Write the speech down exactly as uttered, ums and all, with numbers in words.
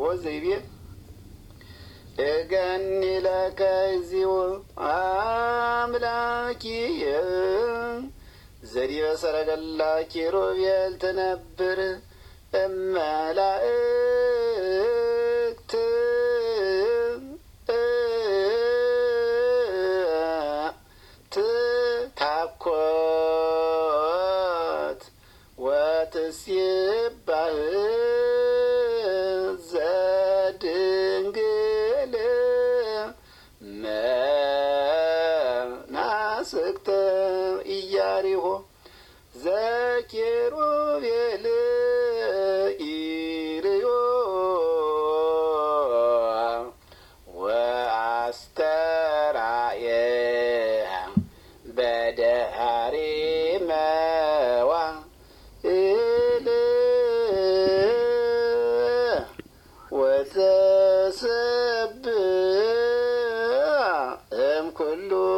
ዘይቤ እገኒ ለከ እግዚኦ አምላኪየ ዘዲበ ሰረገላ ኪሩቤል ትነብር እመላእክት ትታኰት ወትሴባህ ዘድንግል መናስክተ ኢያሪሆ ዘኪሩቤል ኢርዮ ወአስተርአየ በደኃሪ መዋዕል ወተሰብእ እምኩሉ